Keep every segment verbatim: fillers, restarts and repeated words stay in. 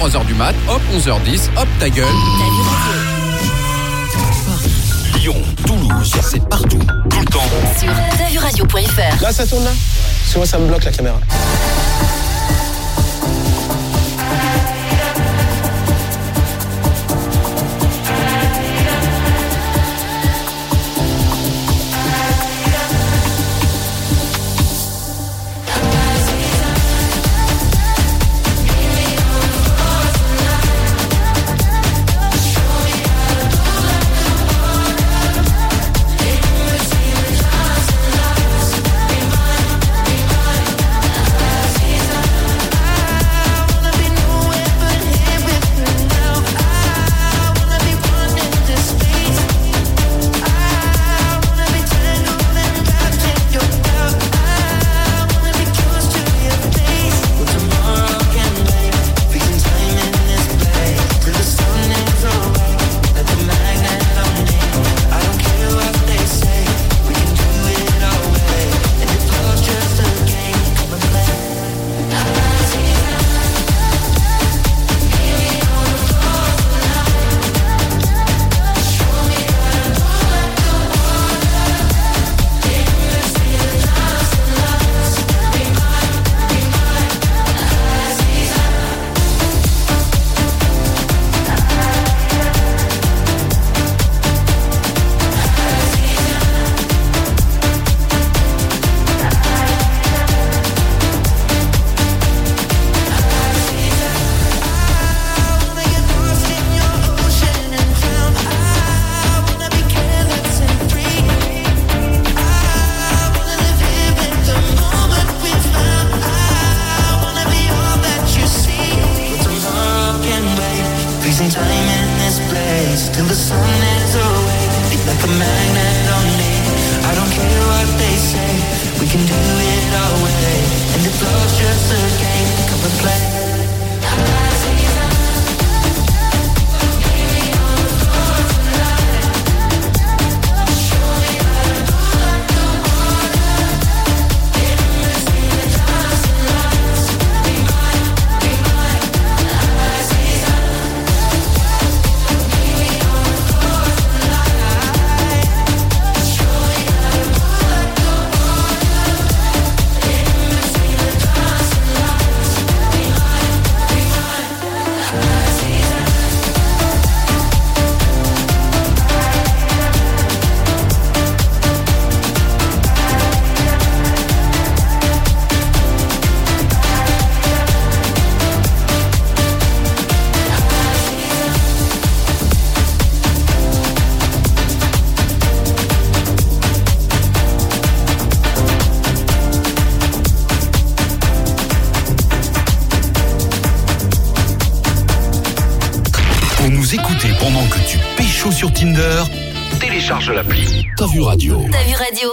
trois heures du mat, hop, onze heures dix, hop, ta gueule. Lyon, Toulouse, c'est partout, tout le temps. Sur tavuradio point f r. Là, ça tourne là? Parce que moi, ça me bloque la caméra. Sur Tinder, télécharge l'appli T'as vu radio. T'as vu radio.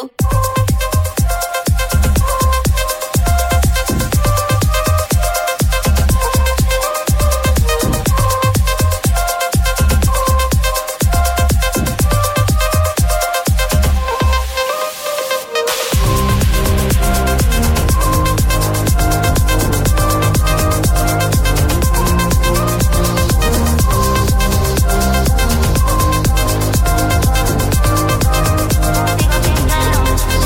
Now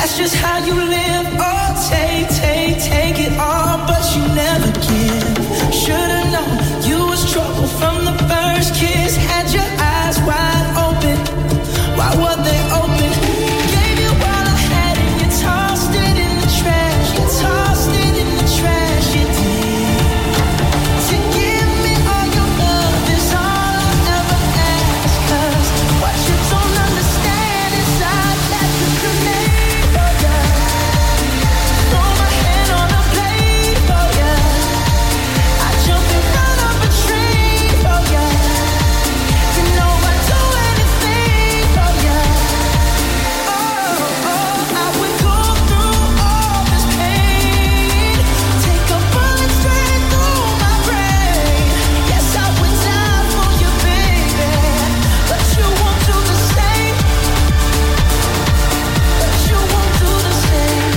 That's just how you live. Oh, take, take, take it all, but you never give. Should've known you was trouble from the first kiss. Had your eyes wide open. Why were they open? Gave you all I had and you tossed it in the trash. You tossed it in the trash. You did. To give me all your love is all I ever ask. 'Cause what you don't understand is I catch a grenade for ya. Throw my hand on a blade for ya. I jump in front of a train for ya. You know I'd do anything for ya. Oh, oh, I would go through all this pain. Take a bullet straight through my brain. Yes, I would die for you, baby. But you won't do the same. But you won't do the same.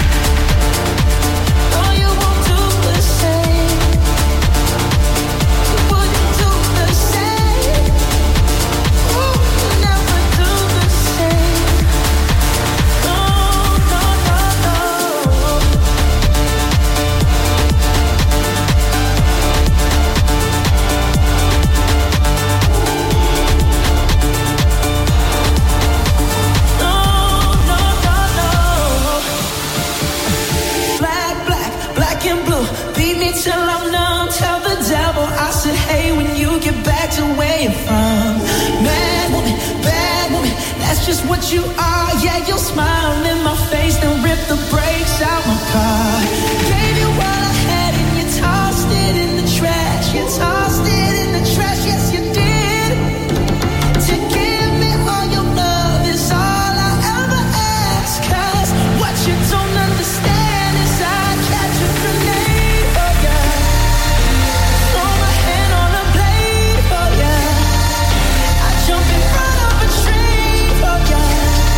No, you won't do the same. You wouldn't do the same. Ooh, you never do the same. No, no, no, no. No, no, no, no. Black, black, black and blue. Beat me till I'm numb. Tell the devil I said, hey, when you get back to where you're from. Mad woman, bad woman, that's just what you are. Yeah, you'll smile in my face, then rip the brakes out my car. Gave you all I had and you tossed it in the trash. You tossed it in the trash, yes you did. To give me all your love is all I ever ask. 'Cause what you don't understand is I catch a grenade for ya. Throw my hand on a blade for ya. I jump in front of a train for ya.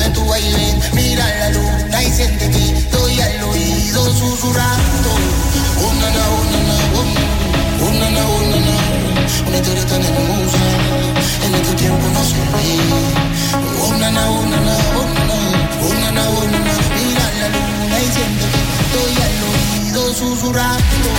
a tu vaivén. Mira la luna y siente que estoy al oído susurrando. Una na, una na, una, una na, una na. Una historia tan hermosa, en este tiempo no se ve. Una na, una na, una na, una na, una na. Mira la luna y siente que estoy al oído susurrando.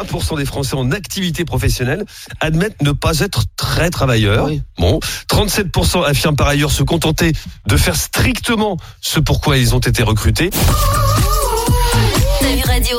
pour cent des Français en activité professionnelle admettent ne pas être très travailleurs. Oui. Bon, trente-sept pour cent affirment par ailleurs se contenter de faire strictement ce pourquoi ils ont été recrutés. T'as vu radio?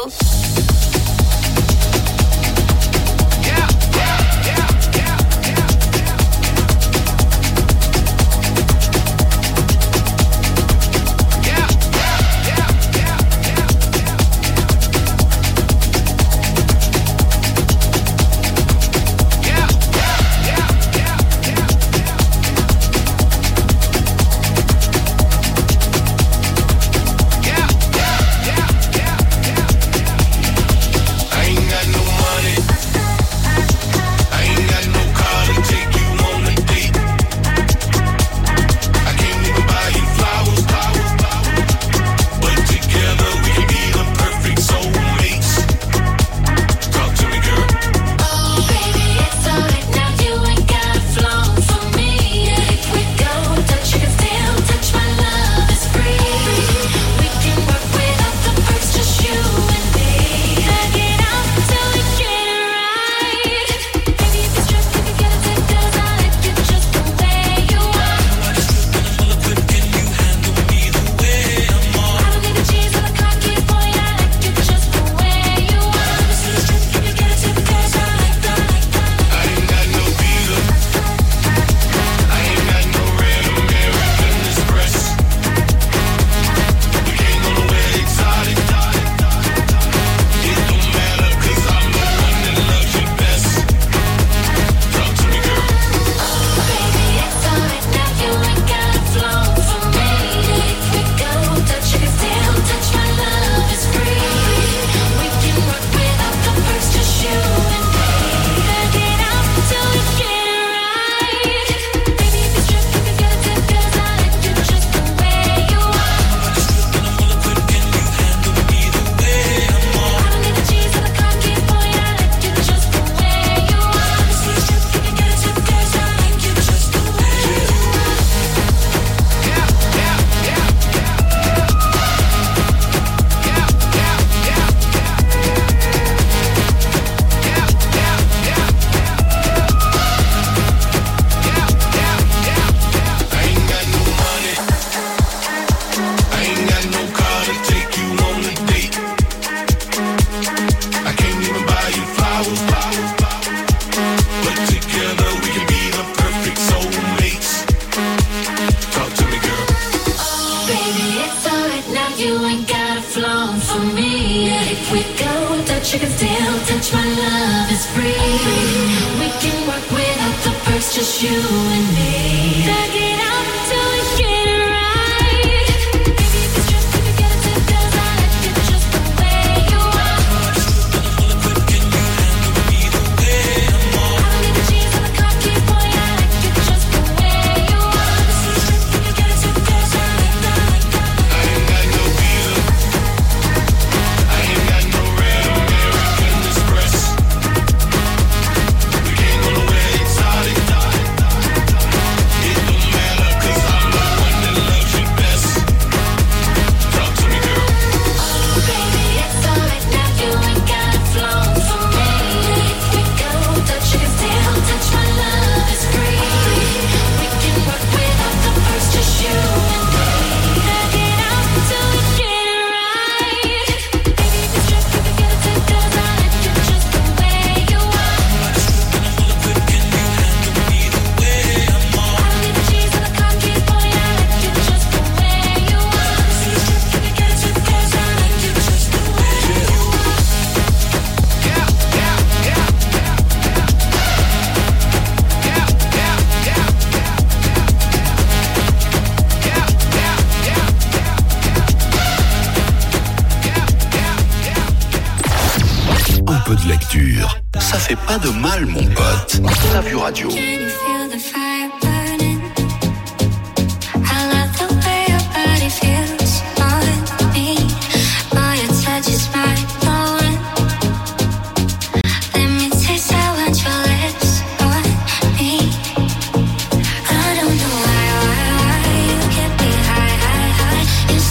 Ça fait pas de mal, mon pote. T'as vu radio?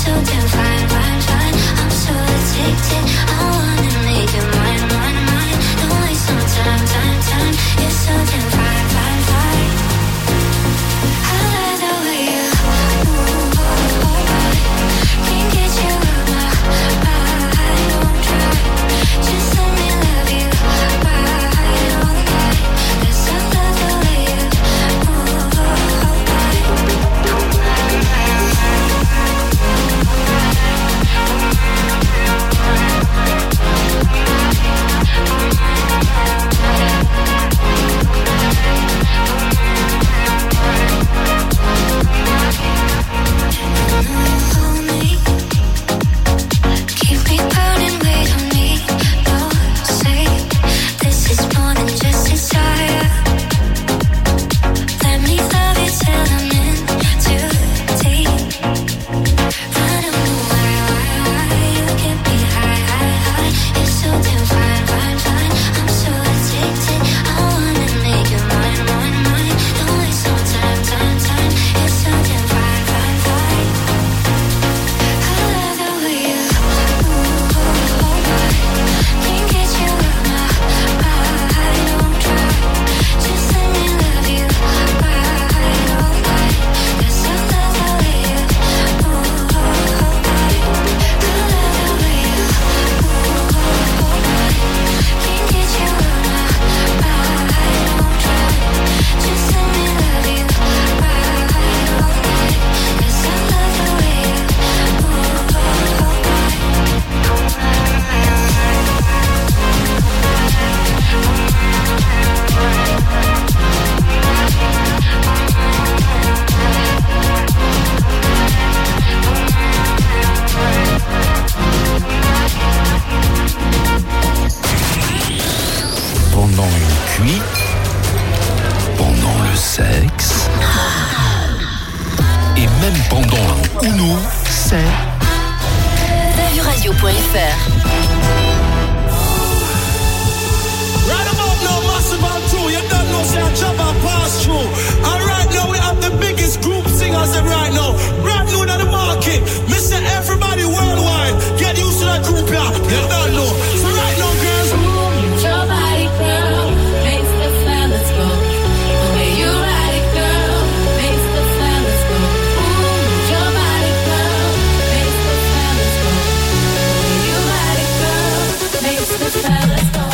Fine, fine, fine. I'm so addicted. I wanna make you mine, mine, mine. Pour nous, c'est T'as vu radio point F R. Right about now, massive and true. You don't know, say I jump and pass through. And right now, we have the biggest group singers in right now. Brand new in the market. Mister Everybody worldwide. Get used to that group, yeah. You don't know. So right now, girls. Move your body, girl. Makes the fellas go. The way you ride it, girl. Makes the fellas go. Move your body, girl. Makes the fellas go. The way you ride it, girl. Makes the fellas go.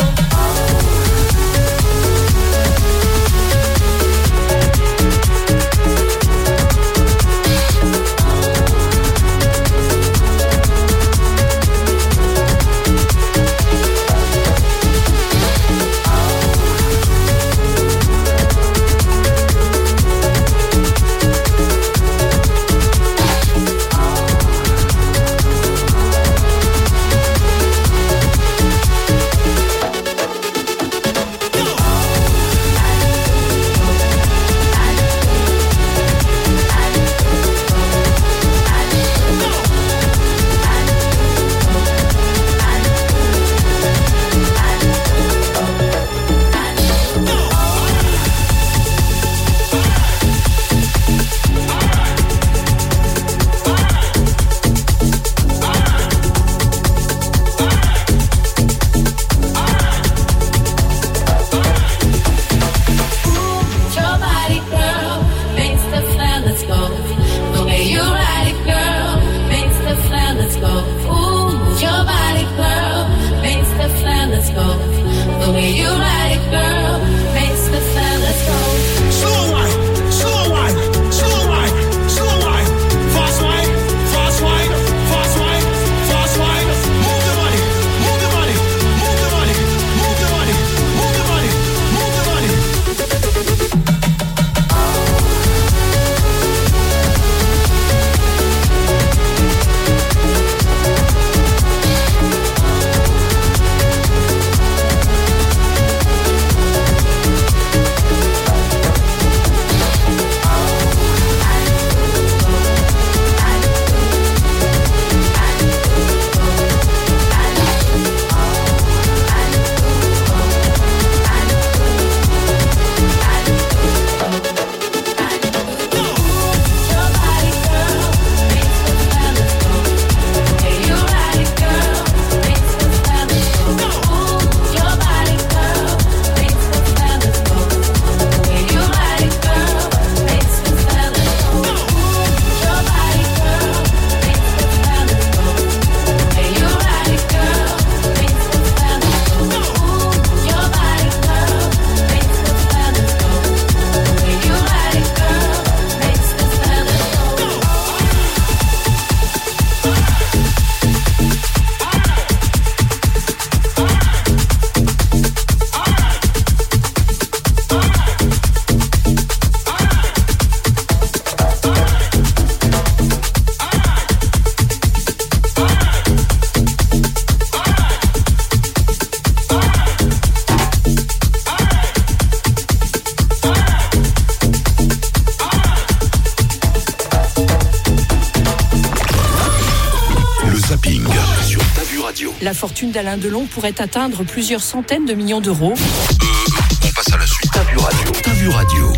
La fortune d'Alain Delon pourrait atteindre plusieurs centaines de millions d'euros. Euh, on passe à la suite. T'as vu radio. T'as vu radio.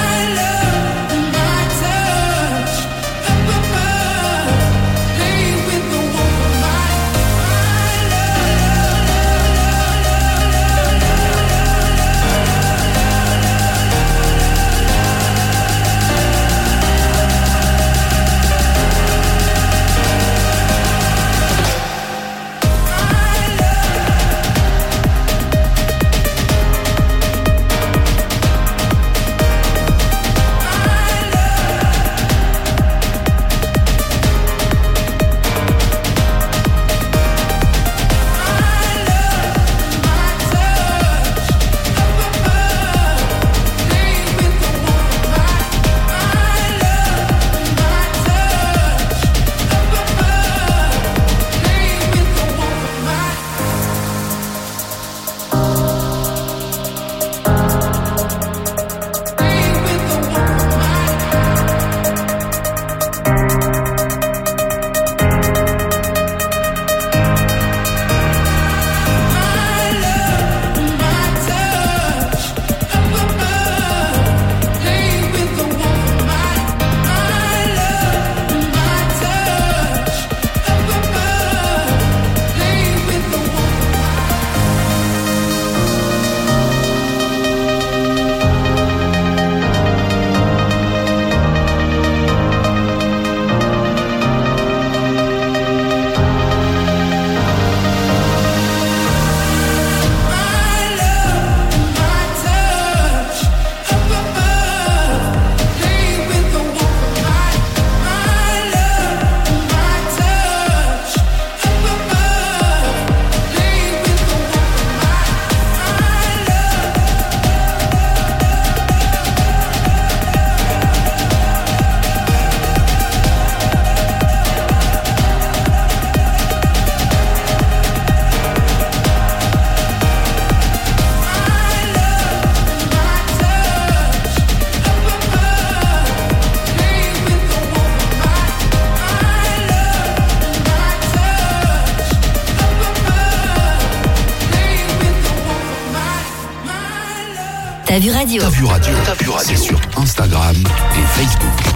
Leave T'as vu radio. T'as vu radio. T'as vu radio. C'est sur Instagram et Facebook.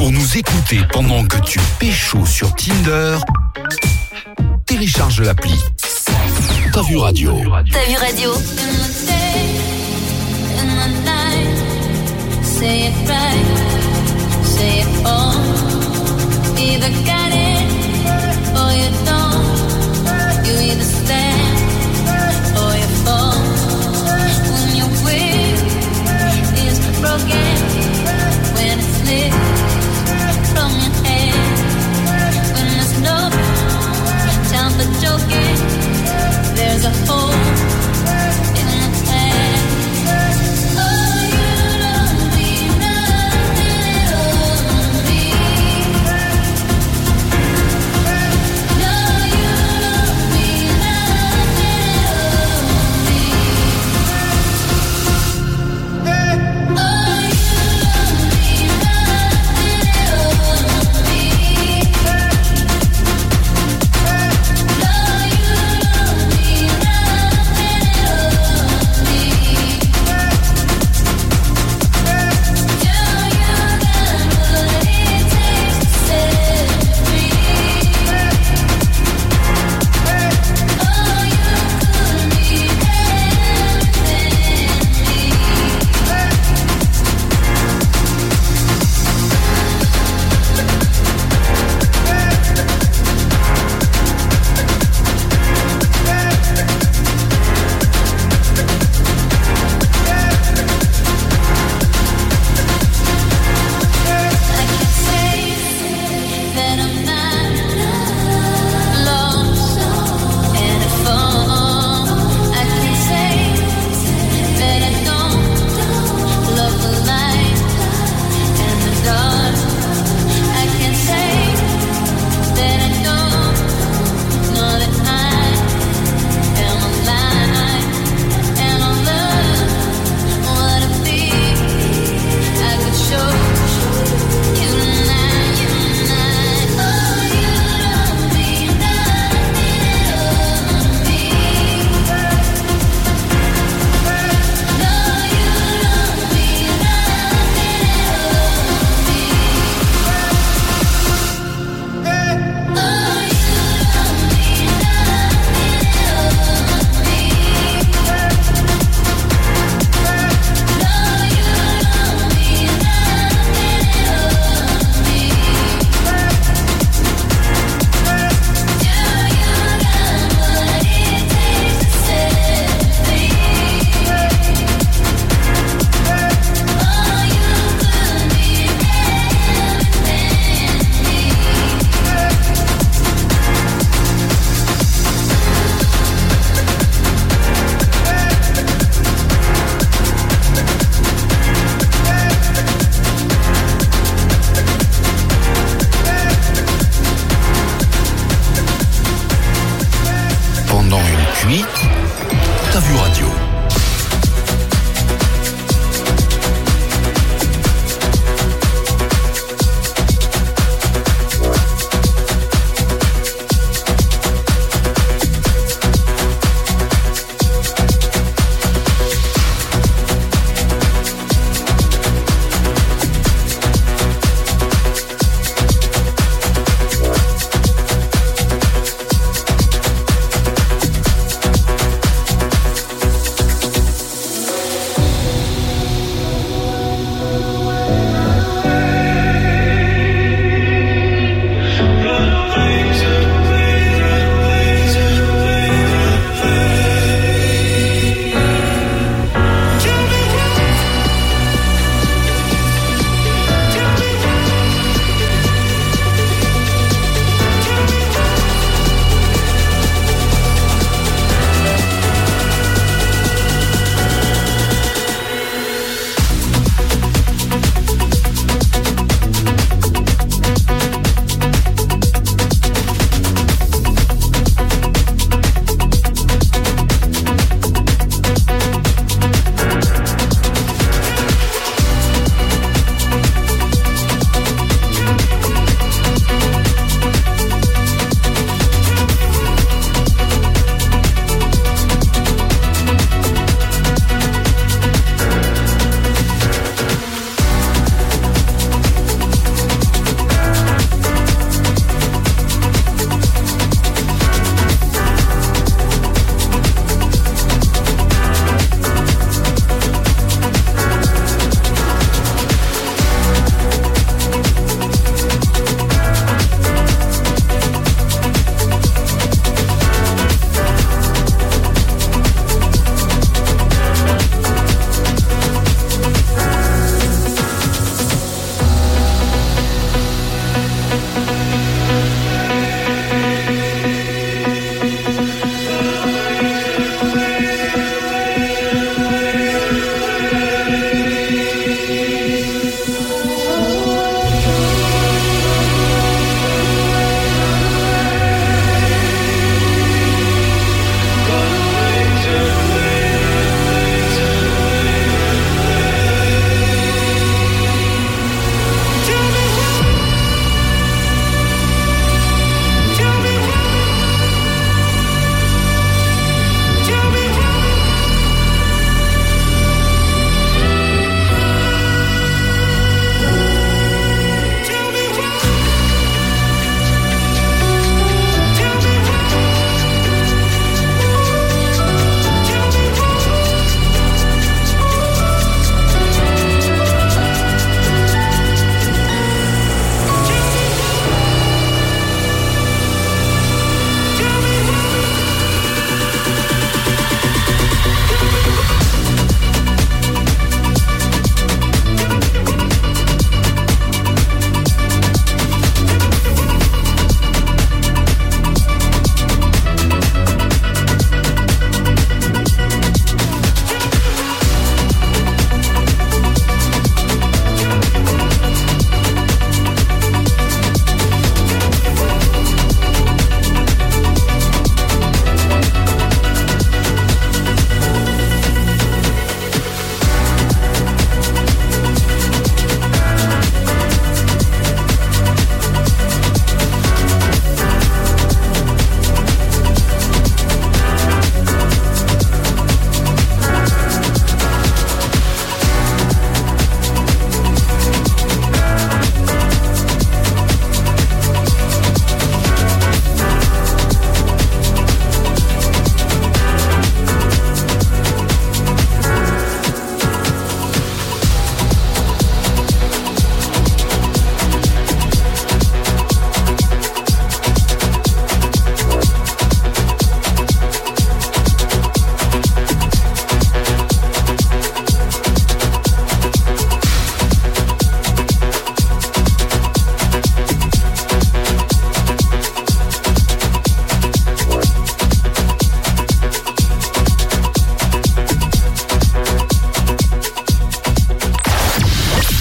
Pour nous écouter pendant que tu pécho sur Tinder, télécharge l'appli T'as vu radio. T'as vu radio. Say it right, say it all. Either got it or you don't. You either stand or you fall. When your will is broken, when it's slipped from your hand, when there's no time for joking, there's a hole in the plan. Oh, you don't mean nothing at all to me.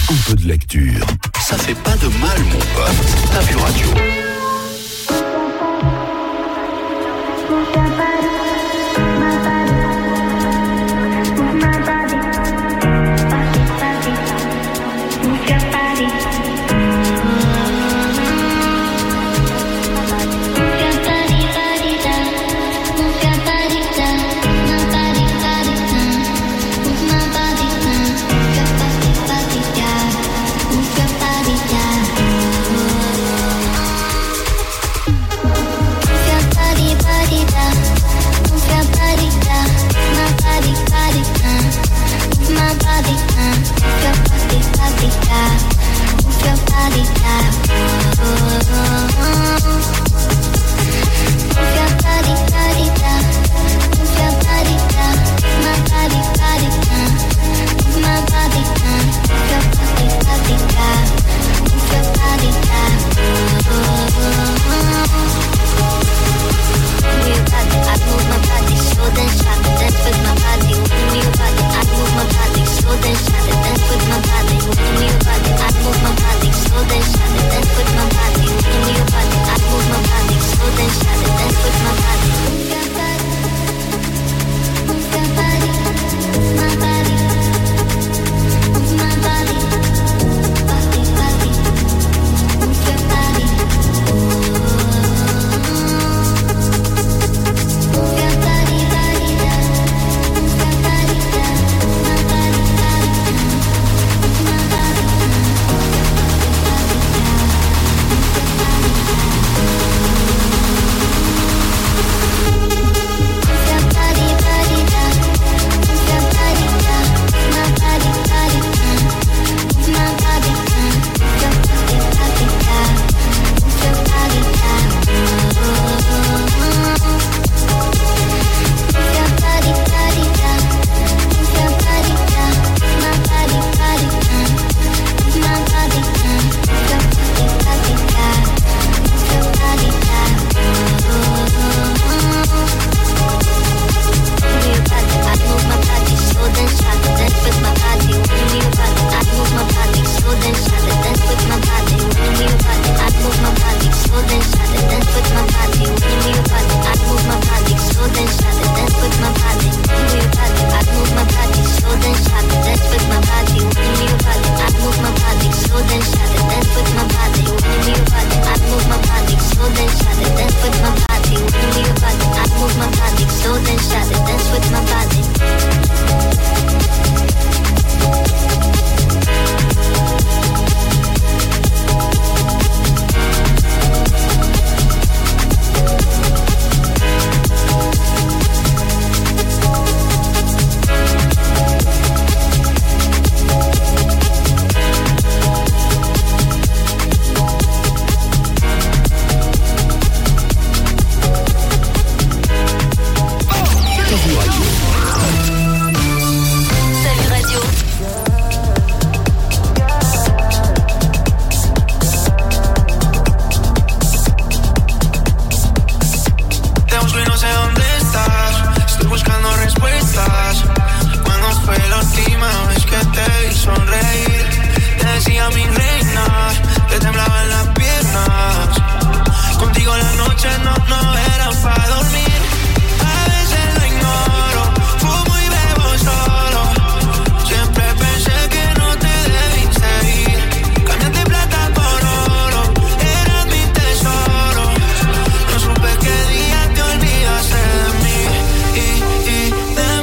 un peu de lecture. Ça fait pas de mal, mon pote. T'as vu radio.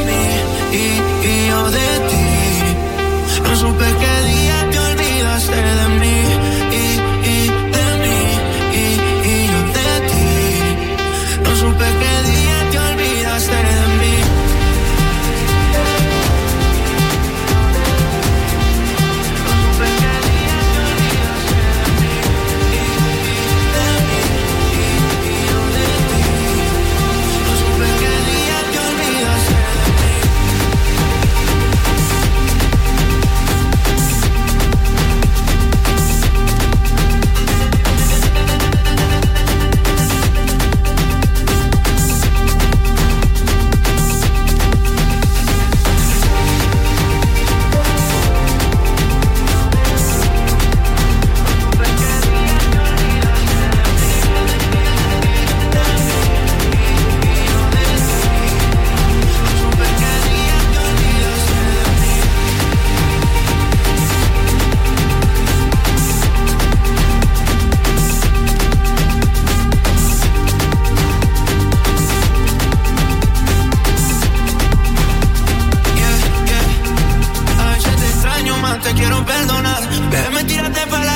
supe qué día te olvidaste quiero perdonar. Bebé, tírate para